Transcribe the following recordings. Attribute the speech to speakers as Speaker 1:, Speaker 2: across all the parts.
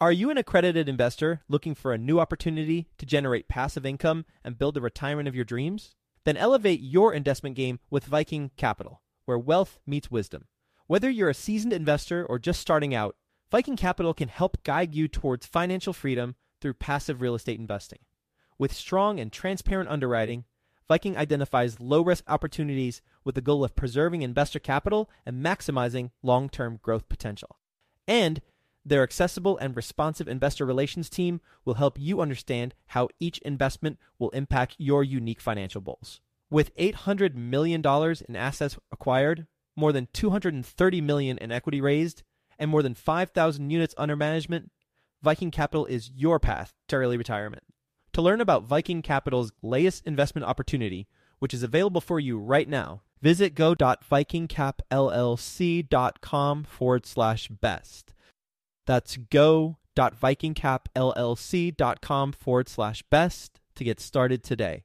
Speaker 1: Are you an accredited investor looking for a new opportunity to generate passive income and build the retirement of your dreams? Then elevate your investment game with Viking Capital, where wealth meets wisdom. Whether you're a seasoned investor or just starting out, Viking Capital can help guide you towards financial freedom through passive real estate investing. With strong and transparent underwriting, Viking identifies low-risk opportunities with the goal of preserving investor capital and maximizing long-term growth potential. And their accessible and responsive investor relations team will help you understand how each investment will impact your unique financial goals. With $800 million in assets acquired, more than $230 million in equity raised, and more than 5,000 units under management, Viking Capital is your path to early retirement. To learn about Viking Capital's latest investment opportunity, which is available for you right now, visit go.vikingcapllc.com/best. That's go.vikingcapllc.com/best to get started today.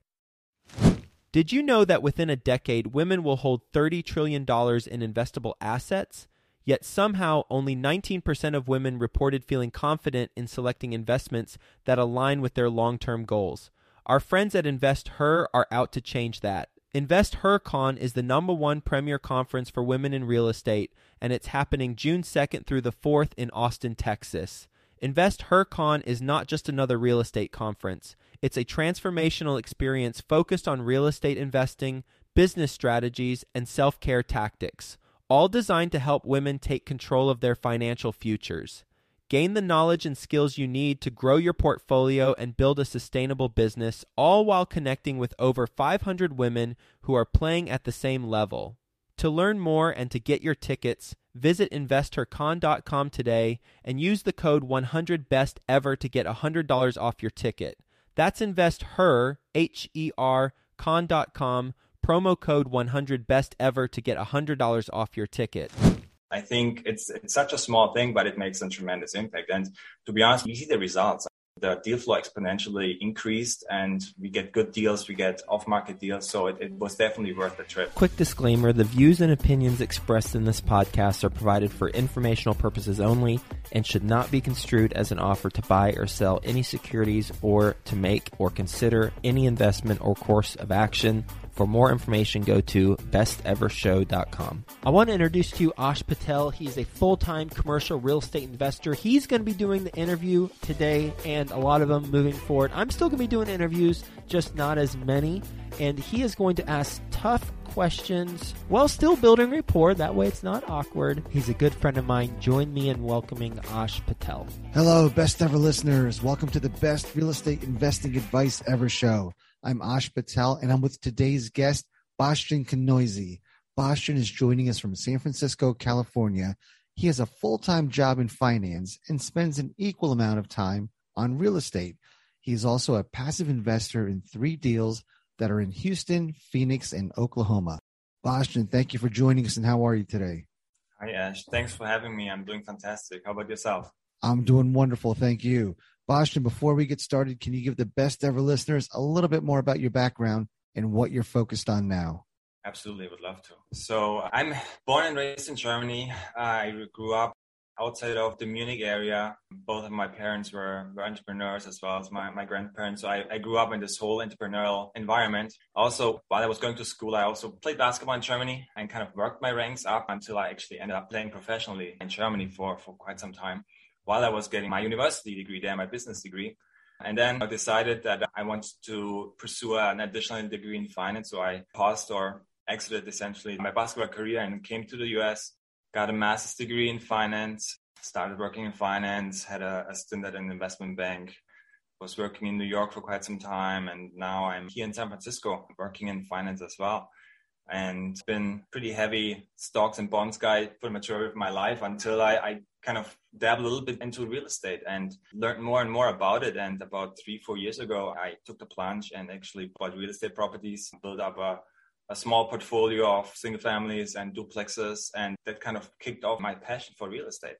Speaker 1: Did you know that within a decade, women will hold $30 trillion in investable assets? Yet somehow only 19% of women reported feeling confident in selecting investments that align with their long-term goals. Our friends at InvestHer are out to change that. InvestHerCon is the #1 premier conference for women in real estate, and it's happening June 2nd through the 4th in Austin, Texas. InvestHerCon is not just another real estate conference. It's a transformational experience focused on real estate investing, business strategies, and self-care tactics, all designed to help women take control of their financial futures. Gain the knowledge and skills you need to grow your portfolio and build a sustainable business, all while connecting with over 500 women who are playing at the same level. To learn more and to get your tickets, visit InvestHerCon.com today and use the code 100BESTEVER to get $100 off your ticket. That's InvestHer, H-E-R, con.com, promo code 100BESTEVER to get $100 off your ticket.
Speaker 2: I think it's such a small thing, but it makes a tremendous impact. And to be honest, we see the results. The deal flow exponentially increased and we get good deals, we get off-market deals. So it was definitely worth the trip.
Speaker 1: Quick disclaimer, the views and opinions expressed in this podcast are provided for informational purposes only and should not be construed as an offer to buy or sell any securities or to make or consider any investment or course of action. For more information, go to bestevershow.com. I want to introduce to you Ash Patel. He's a full-time commercial real estate investor. He's going to be doing the interview today and a lot of them moving forward. I'm still going to be doing interviews, just not as many. And he is going to ask tough questions while still building rapport. That way it's not awkward. He's a good friend of mine. Join me in welcoming Ash Patel.
Speaker 3: Hello, Best Ever listeners. Welcome to the Best Real Estate Investing Advice Ever show. I'm Ash Patel, and I'm with today's guest, Bastian Kanoise. Bastian is joining us from San Francisco, California. He has a full-time job in finance and spends an equal amount of time on real estate. He is also a passive investor in 3 deals that are in Houston, Phoenix, and Oklahoma. Bastian, thank you for joining us, and how are you today?
Speaker 2: Hi, Ash. Thanks for having me. I'm doing fantastic. How about yourself?
Speaker 3: I'm doing wonderful. Thank you. Bastian, before we get started, can you give the Best Ever listeners a little bit more about your background and what you're focused on now?
Speaker 2: Absolutely, would love to. So I'm born and raised in Germany. I grew up outside of the Munich area. Both of my parents were entrepreneurs as well as my grandparents. So I grew up in this whole entrepreneurial environment. Also, while I was going to school, I also played basketball in Germany and kind of worked my ranks up until I actually ended up playing professionally in Germany for quite some time, while I was getting my university degree there, my business degree. And then I decided that I wanted to pursue an additional degree in finance. So I paused or exited essentially my basketball career and came to the US, got a master's degree in finance, started working in finance, had a stint at an investment bank, was working in New York for quite some time. And now I'm here in San Francisco working in finance as well. And been pretty heavy stocks and bonds guy for the majority of my life until I kind of dabbled a little bit into real estate and learned more and more about it. And about 3-4 years ago, I took the plunge and actually bought real estate properties, built up a small portfolio of single families and duplexes. And that kind of kicked off my passion for real estate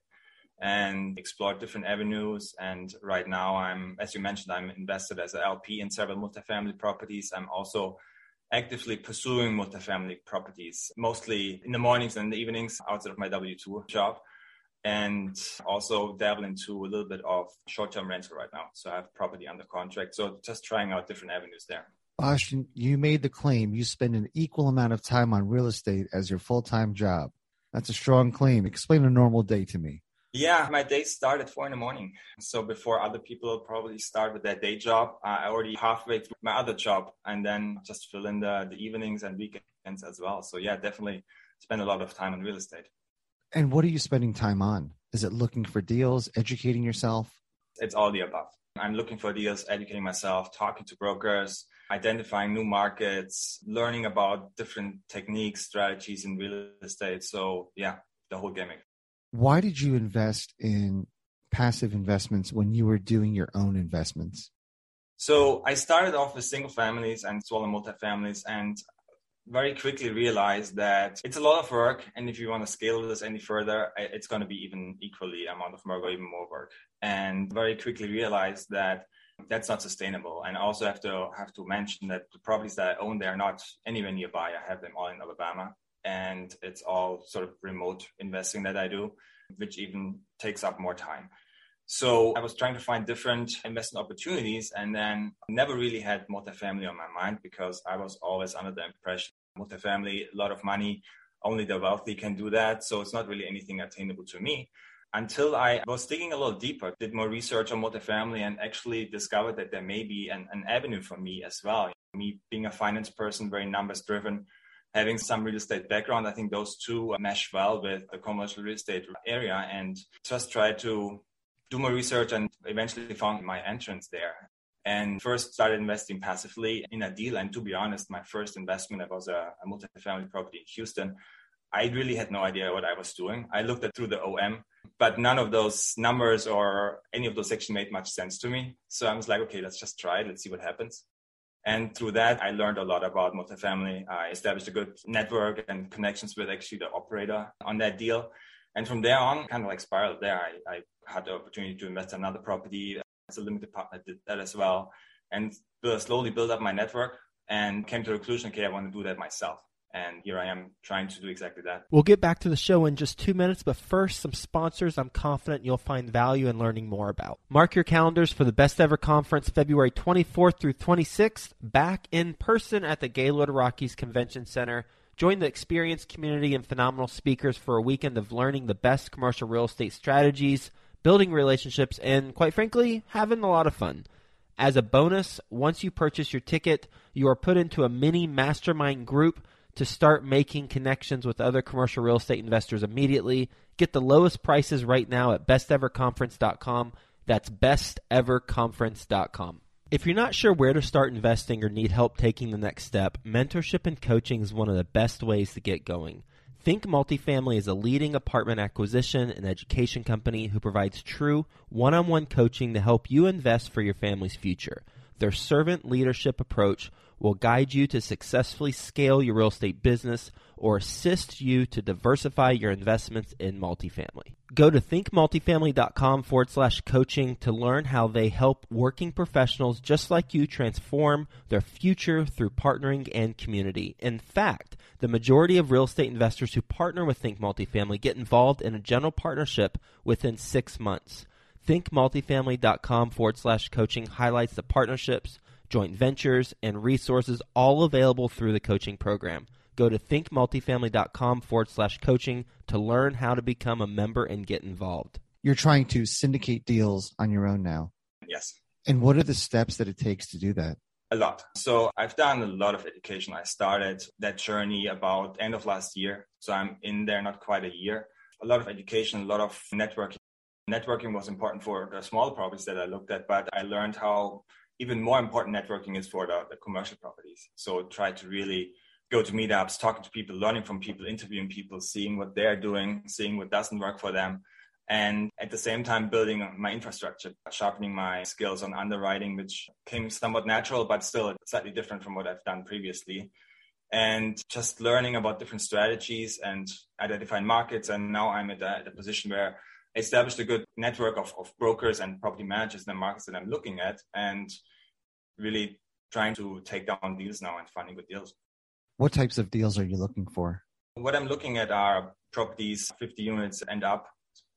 Speaker 2: and explored different avenues. And right now as you mentioned, I'm invested as an LP in several multifamily properties. I'm also actively pursuing multifamily properties, mostly in the mornings and the evenings outside of my W-2 job. and also dabble into a little bit of short-term rental right now. So I have property under contract. So just trying out different avenues there.
Speaker 3: Bastian, you made the claim you spend an equal amount of time on real estate as your full-time job. That's a strong claim. Explain a normal day to me.
Speaker 2: Yeah, my days start at 4 a.m. So before other people probably start with their day job, I already halfway through my other job and then just fill in the evenings and weekends as well. So yeah, definitely spend a lot of time on real estate.
Speaker 3: And what are you spending time on? Is it looking for deals, educating yourself?
Speaker 2: It's all the above. I'm looking for deals, educating myself, talking to brokers, identifying new markets, learning about different techniques, strategies in real estate. So yeah, the whole gamut.
Speaker 3: Why did you invest in passive investments when you were doing your own investments?
Speaker 2: So I started off with single families and smaller multifamilies, and very quickly realized that it's a lot of work. And if you want to scale this any further, it's going to be even equally amount of work or even more work. And very quickly realized that that's not sustainable. And I also have to mention that the properties that I own, they're not anywhere nearby. I have them all in Alabama. And it's all sort of remote investing that I do, which even takes up more time. So I was trying to find different investment opportunities and then never really had multifamily on my mind because I was always under the impression multifamily, a lot of money, only the wealthy can do that. So it's not really anything attainable to me. Until I was digging a little deeper, did more research on multifamily and actually discovered that there may be an avenue for me as well. Me being a finance person, very numbers driven, having some real estate background, I think those two mesh well with the commercial real estate area, and just try to do more research and eventually found my entrance there. And first started investing passively in a deal. And to be honest, my first investment, that was a multifamily property in Houston. I really had no idea what I was doing. I looked at through the OM, but none of those numbers or any of those actually made much sense to me. So I was like, okay, let's just try it. Let's see what happens. And through that, I learned a lot about multifamily. I established a good network and connections with actually the operator on that deal. And from there on, kind of like spiraled there. I had the opportunity to invest in another property. As a limited partner, did that as well. And slowly build up my network and came to the conclusion, okay, I want to do that myself. And here I am trying to do exactly that.
Speaker 1: We'll get back to the show in just 2 minutes, but first, some sponsors I'm confident you'll find value in learning more about. Mark your calendars for the Best Ever Conference, February 24th through 26th, back in person at the Gaylord Rockies Convention Center. Join the experienced community and phenomenal speakers for a weekend of learning the best commercial real estate strategies, building relationships, and quite frankly, having a lot of fun. As a bonus, once you purchase your ticket, you are put into a mini mastermind group to start making connections with other commercial real estate investors immediately. Get the lowest prices right now at besteverconference.com. That's besteverconference.com. If you're not sure where to start investing or need help taking the next step, mentorship and coaching is one of the best ways to get going. Think Multifamily is a leading apartment acquisition and education company who provides true one-on-one coaching to help you invest for your family's future. Their servant leadership approach will guide you to successfully scale your real estate business or assist you to diversify your investments in multifamily. Go to thinkmultifamily.com/coaching to learn how they help working professionals just like you transform their future through partnering and community. In fact, the majority of real estate investors who partner with Think Multifamily get involved in a general partnership within 6 months. thinkmultifamily.com/coaching highlights the partnerships, joint ventures, and resources all available through the coaching program. Go to thinkmultifamily.com/coaching to learn how to become a member and get involved.
Speaker 3: You're trying to syndicate deals on your own now.
Speaker 2: Yes.
Speaker 3: And what are the steps that it takes to do that?
Speaker 2: A lot. So I've done a lot of education. I started that journey about end of last year. So I'm in there not quite a year. A lot of education, a lot of networking. Networking was important for the small properties that I looked at, but I learned how even more important networking is for the commercial properties. So try to really go to meetups, talking to people, learning from people, interviewing people, seeing what they're doing, seeing what doesn't work for them. And at the same time, building my infrastructure, sharpening my skills on underwriting, which came somewhat natural, but still slightly different from what I've done previously. And just learning about different strategies and identifying markets. And now I'm at a position where I established a good network of brokers and property managers in the markets that I'm looking at and really trying to take down deals now and finding good deals.
Speaker 3: What types of deals are you looking for?
Speaker 2: What I'm looking at are properties 50 units and up,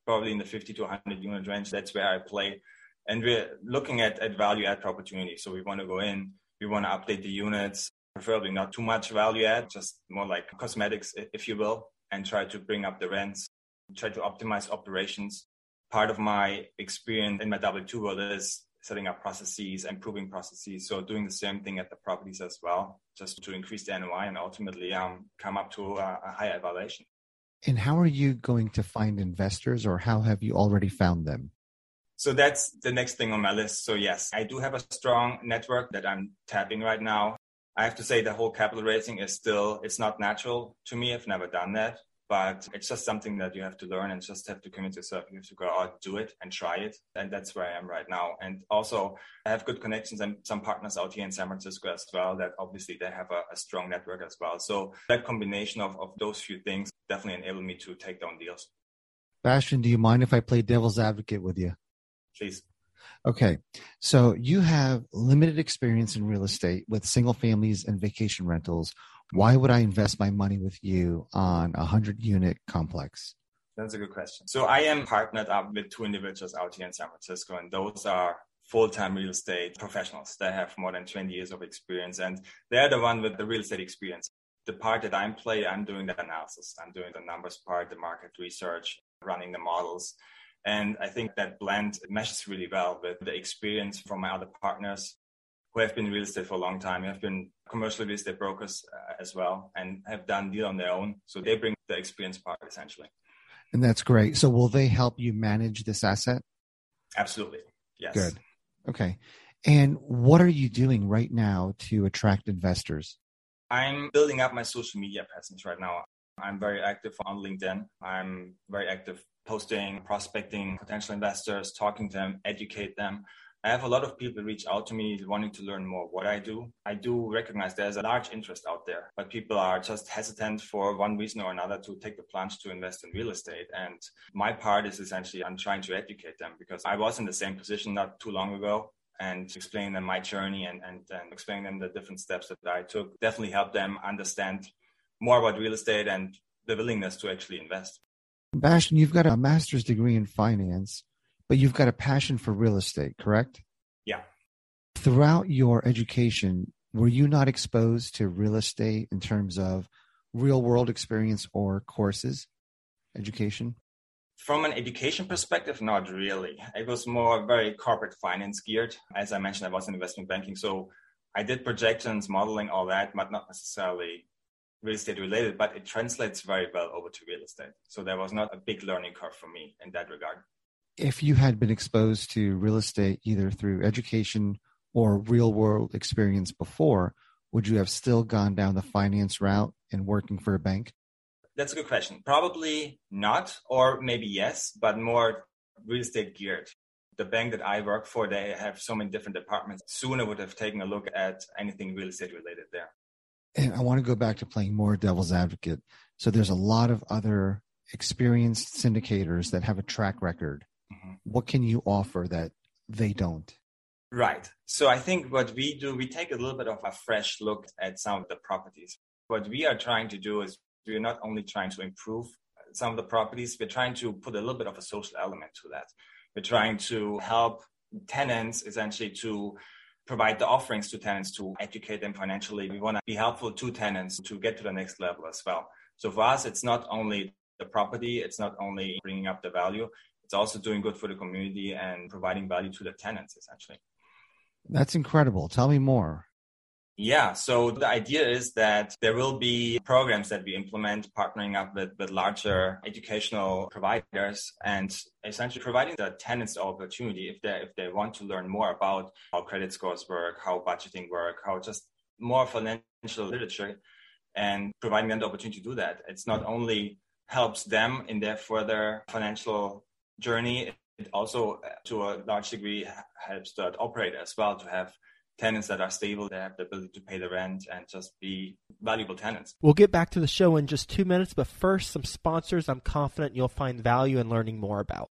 Speaker 2: probably in the 50 to 100 unit range. That's where I play. And we're looking at value add opportunities. So we want to go in, we want to update the units, preferably not too much value add, just more like cosmetics, if you will, and try to bring up the rents, try to optimize operations. Part of my experience in my W2 world is setting up processes, improving processes. So doing the same thing at the properties as well, just to increase the NOI and ultimately come up to a higher evaluation.
Speaker 3: And how are you going to find investors, or how have you already found them?
Speaker 2: So that's the next thing on my list. So yes, I do have a strong network that I'm tapping right now. I have to say the whole capital raising is still, it's not natural to me. I've never done that, but it's just something that you have to learn and just have to commit yourself. You have to go out, do it and try it. And that's where I am right now. And also I have good connections and some partners out here in San Francisco as well that obviously they have a strong network as well. So that combination of those few things definitely enabled me to take down deals.
Speaker 3: Bastian, do you mind if I play devil's advocate with you?
Speaker 2: Please.
Speaker 3: Okay. So you have limited experience in real estate with single families and vacation rentals. Why would I invest my money with you on a 100-unit complex?
Speaker 2: That's a good question. So I am partnered up with two individuals out here in San Francisco, and those are full-time real estate professionals. They have more than 20 years of experience, and they're the one with the real estate experience. The part that I'm doing the analysis. I'm doing the numbers part, the market research, running the models. And I think that blend meshes really well with the experience from my other partners who have been in real estate for a long time, who have been commercial real estate brokers as well, and have done deal on their own. So they bring the experience part essentially.
Speaker 3: And that's great. So will they help you manage this asset?
Speaker 2: Absolutely. Yes.
Speaker 3: Good. Okay. And what are you doing right now to attract investors?
Speaker 2: I'm building up my social media presence right now. I'm very active on LinkedIn. I'm very active posting, prospecting potential investors, talking to them, educate them. I have a lot of people reach out to me wanting to learn more what I do. I do recognize there's a large interest out there, but people are just hesitant for one reason or another to take the plunge to invest in real estate. And my part is essentially I'm trying to educate them because I was in the same position not too long ago, and explaining them my journey and explaining them the different steps that I took definitely helped them understand more about real estate and the willingness to actually invest.
Speaker 3: Bastian, you've got a master's degree in finance, but you've got a passion for real estate, correct?
Speaker 2: Yeah.
Speaker 3: Throughout your education, were you not exposed to real estate in terms of real world experience or courses, education?
Speaker 2: From an education perspective, not really. It was more very corporate finance geared. As I mentioned, I was in investment banking. So I did projections, modeling, all that, but not necessarily real estate related, but it translates very well over to real estate. So there was not a big learning curve for me in that regard.
Speaker 3: If you had been exposed to real estate either through education or real world experience before, would you have still gone down the finance route and working for a bank?
Speaker 2: That's a good question. Probably not, or maybe yes, but more real estate geared. The bank that I work for, they have so many different departments. Soon I would have taken a look at anything real estate related there.
Speaker 3: And I want to go back to playing more devil's advocate. So there's a lot of other experienced syndicators that have a track record. Mm-hmm. What can you offer that they don't?
Speaker 2: Right. So I think what we do, we take a little bit of a fresh look at some of the properties. What we are trying to do is we're not only trying to improve some of the properties, we're trying to put a little bit of a social element to that. We're trying to help tenants essentially to provide the offerings to tenants to educate them financially. We want to be helpful to tenants to get to the next level as well. So for us, it's not only the property, it's not only bringing up the value, it's also doing good for the community and providing value to the tenants essentially.
Speaker 3: That's incredible. Tell me more.
Speaker 2: Yeah, so the idea is that there will be programs that we implement partnering up with larger educational providers and essentially providing the tenants the opportunity if they want to learn more about how credit scores work, how budgeting work, how just more financial literature, and providing them the opportunity to do that. It's not only helps them in their further financial journey, it also to a large degree helps the operator as well to have tenants that are stable, they have the ability to pay the rent and just be valuable tenants.
Speaker 1: We'll get back to the show in just 2 minutes, but first, some sponsors I'm confident you'll find value in learning more about.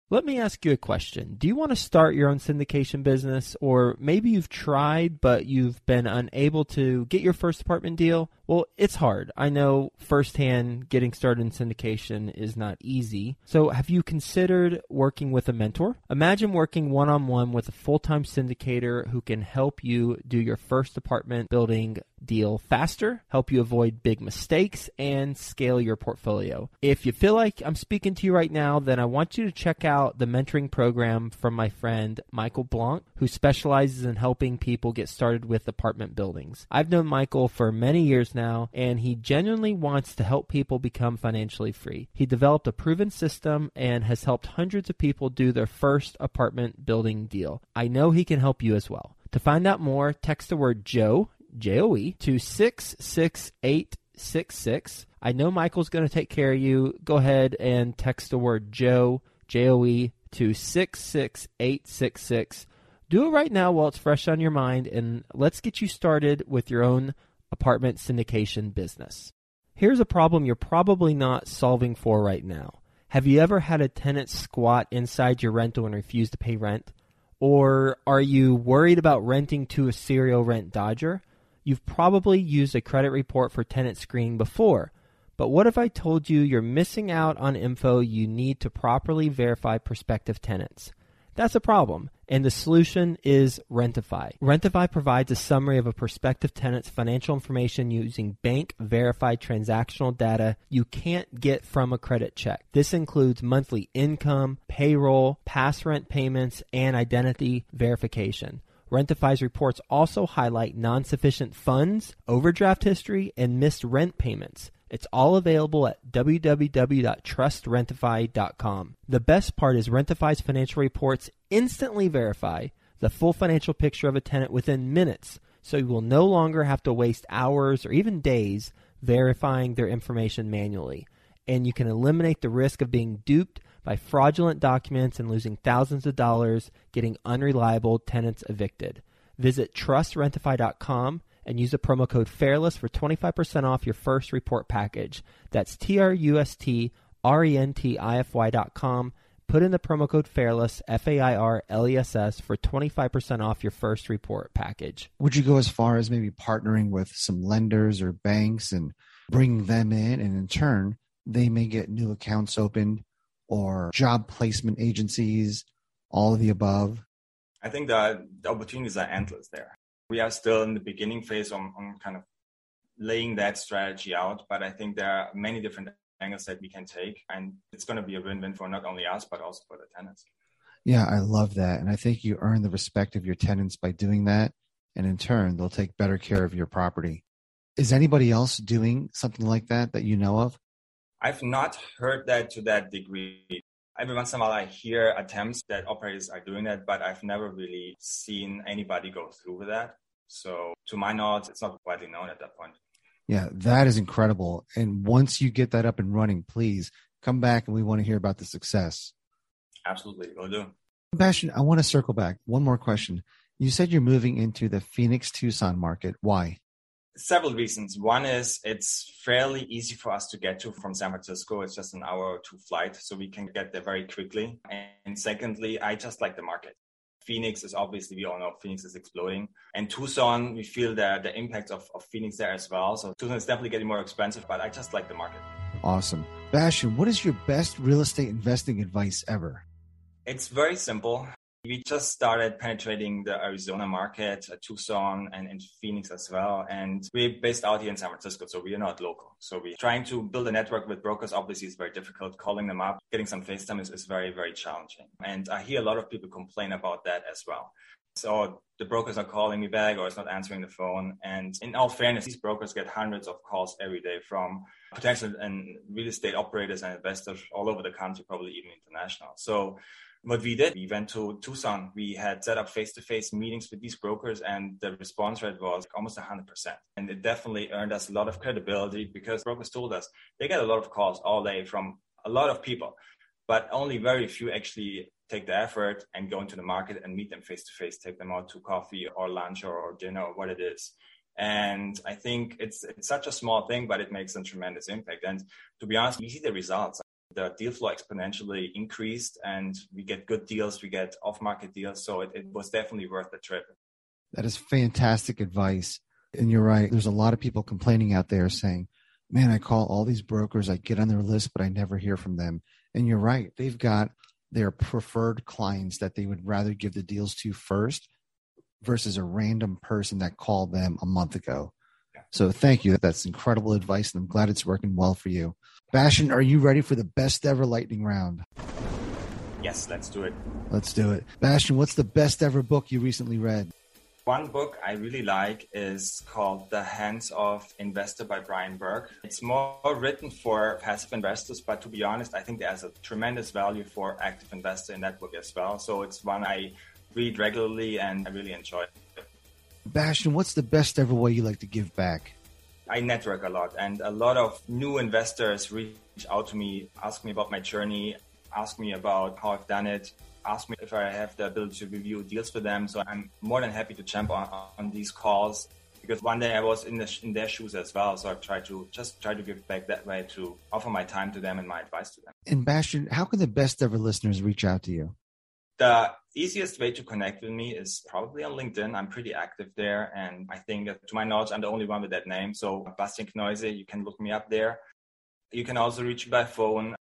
Speaker 1: Let me ask you a question. Do you want to start your own syndication business, or maybe you've tried but you've been unable to get your first apartment deal? Well, it's hard. I know firsthand getting started in syndication is not easy. So have you considered working with a mentor? Imagine working one-on-one with a full-time syndicator who can help you do your first apartment building deal faster, help you avoid big mistakes, and scale your portfolio. If you feel like I'm speaking to you right now, then I want you to check out the mentoring program from my friend Michael Blanc, who specializes in helping people get started with apartment buildings. I've known Michael for many years now, and he genuinely wants to help people become financially free. He developed a proven system and has helped hundreds of people do their first apartment building deal. I know he can help you as well. To find out more, text the word Joe, J-O-E, to 66866. I know Michael's going to take care of you. Go ahead and text the word Joe, J-O-E, to 66866. Do it right now while it's fresh on your mind, and let's get you started with your own apartment syndication business. Here's a problem you're probably not solving for right now. Have you ever had a tenant squat inside your rental and refuse to pay rent? Or are you worried about renting to a serial rent dodger? You've probably used a credit report for tenant screening before, but what if I told you you're missing out on info you need to properly verify prospective tenants? That's a problem, and the solution is Rentify. Rentify provides a summary of a prospective tenant's financial information using bank-verified transactional data you can't get from a credit check. This includes monthly income, payroll, past rent payments, and identity verification. Rentify's reports also highlight non-sufficient funds, overdraft history, and missed rent payments. It's all available at www.trustrentify.com. The best part is Rentify's financial reports instantly verify the full financial picture of a tenant within minutes, so you will no longer have to waste hours or even days verifying their information manually. And you can eliminate the risk of being duped by fraudulent documents and losing thousands of dollars getting unreliable tenants evicted. Visit trustrentify.com and use the promo code FAIRLESS for 25% off your first report package. That's trustrentify.com. Put in the promo code FAIRLESS, FAIRLESS, for 25% off your first report package.
Speaker 3: Would you go as far as maybe partnering with some lenders or banks and bringing them in, and in turn, they may get new accounts opened, or job placement agencies, all of the above?
Speaker 2: I think the opportunities are endless there. We are still in the beginning phase on kind of laying that strategy out, but I think there are many different angles that we can take, and it's going to be a win-win for not only us, but also for the tenants.
Speaker 3: Yeah, I love that. And I think you earn the respect of your tenants by doing that, and in turn, they'll take better care of your property. Is anybody else doing something like that you know of?
Speaker 2: I've not heard that to that degree. Every once in a while I hear attempts that operators are doing that, but I've never really seen anybody go through with that. So to my knowledge, it's not widely known at that point.
Speaker 3: Yeah, that is incredible. And once you get that up and running, please come back and we want to hear about the success.
Speaker 2: Absolutely, will do.
Speaker 3: Bastian, I want to circle back. One more question. You said you're moving into the Phoenix-Tucson market. Why?
Speaker 2: Several reasons. One is it's fairly easy for us to get to from San Francisco. It's just an hour or two flight, so we can get there very quickly. And secondly, I just like the market. Phoenix is obviously, we all know Phoenix is exploding. And Tucson, we feel the impact of Phoenix there as well. So Tucson is definitely getting more expensive, but I just like the market.
Speaker 3: Awesome. Bastian, what is your best real estate investing advice ever?
Speaker 2: It's very simple. We just started penetrating the Arizona market, Tucson, and Phoenix as well. And we're based out here in San Francisco, so we are not local. So we're trying to build a network with brokers. Obviously, it's very difficult. Calling them up, getting some face time is very, very challenging. And I hear a lot of people complain about that as well. So the brokers are calling me back, or it's not answering the phone. And in all fairness, these brokers get hundreds of calls every day from potential and real estate operators and investors all over the country, probably even international. So what we did, we went to Tucson. We had set up face-to-face meetings with these brokers, and the response rate was almost 100%. And it definitely earned us a lot of credibility because brokers told us they get a lot of calls all day from a lot of people, but only very few actually take the effort and go into the market and meet them face-to-face, take them out to coffee or lunch or dinner or what it is. And I think it's such a small thing, but it makes a tremendous impact. And to be honest, we see the results. the deal flow exponentially increased and we get good deals, we get off-market deals. So it was definitely worth the trip.
Speaker 3: That is fantastic advice. And you're right. There's a lot of people complaining out there saying, man, I call all these brokers, I get on their list, but I never hear from them. And you're right. They've got their preferred clients that they would rather give the deals to first versus a random person that called them a month ago. So thank you. That's incredible advice, and I'm glad it's working well for you. Bastian, are you ready for the best ever lightning round?
Speaker 2: Yes, let's do it.
Speaker 3: Let's do it. Bastian, what's the best ever book you recently read?
Speaker 2: One book I really like is called The Hands-Off Investor by Brian Burke. It's more written for passive investors, but to be honest, I think there's a tremendous value for active investor in that book as well. So it's one I read regularly and I really enjoy it.
Speaker 3: Bastian, what's the best ever way you like to give back?
Speaker 2: I network a lot, and a lot of new investors reach out to me, ask me about my journey, ask me about how I've done it, ask me if I have the ability to review deals for them. So I'm more than happy to jump on these calls, because one day I was in their shoes as well. So I've tried to give back that way, to offer my time to them and my advice to them.
Speaker 3: And Bastian, how can the best ever listeners reach out to you?
Speaker 2: The easiest way to connect with me is probably on LinkedIn. I'm pretty active there. And I think that, to my knowledge, I'm the only one with that name. So Bastian Knoise, you can look me up there. You can also reach me by phone,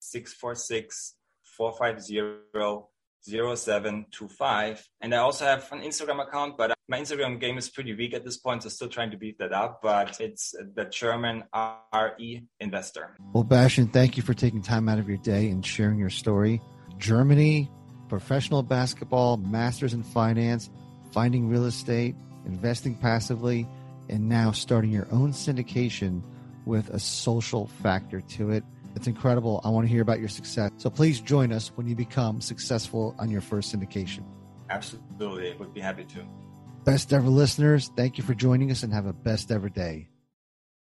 Speaker 2: 646-450-0725. And I also have an Instagram account, but my Instagram game is pretty weak at this point, so still trying to beat that up. But it's the German RE Investor.
Speaker 3: Well, Bastian, thank you for taking time out of your day and sharing your story. Germany, professional basketball, masters in finance, finding real estate, investing passively, and now starting your own syndication with a social factor to it. It's incredible. I want to hear about your success. So please join us when you become successful on your first syndication.
Speaker 2: Absolutely. Would be happy to.
Speaker 3: Best ever listeners, thank you for joining us and have a best ever day.